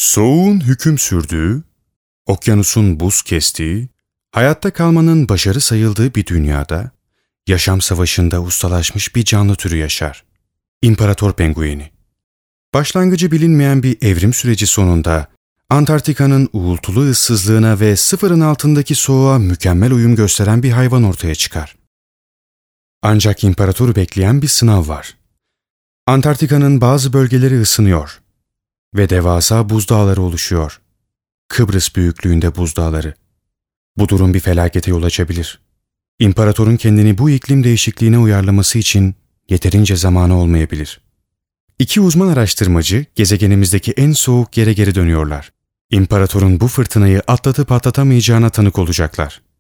Soğuğun hüküm sürdüğü, okyanusun buz kestiği, hayatta kalmanın başarı sayıldığı bir dünyada, yaşam savaşında ustalaşmış bir canlı türü yaşar. İmparator pengueni. Başlangıcı bilinmeyen bir evrim süreci sonunda, Antarktika'nın uğultulu ıssızlığına ve sıfırın altındaki soğuğa mükemmel uyum gösteren bir hayvan ortaya çıkar. Ancak imparatoru bekleyen bir sınav var. Antarktika'nın bazı bölgeleri ısınıyor ve devasa buzdağları oluşuyor. Kıbrıs büyüklüğünde buzdağları. Bu durum bir felakete yol açabilir. İmparatorun kendini bu iklim değişikliğine uyarlaması için yeterince zamanı olmayabilir. İki uzman araştırmacı gezegenimizdeki en soğuk yere geri dönüyorlar. İmparatorun bu fırtınayı atlatıp atlatamayacağına tanık olacaklar.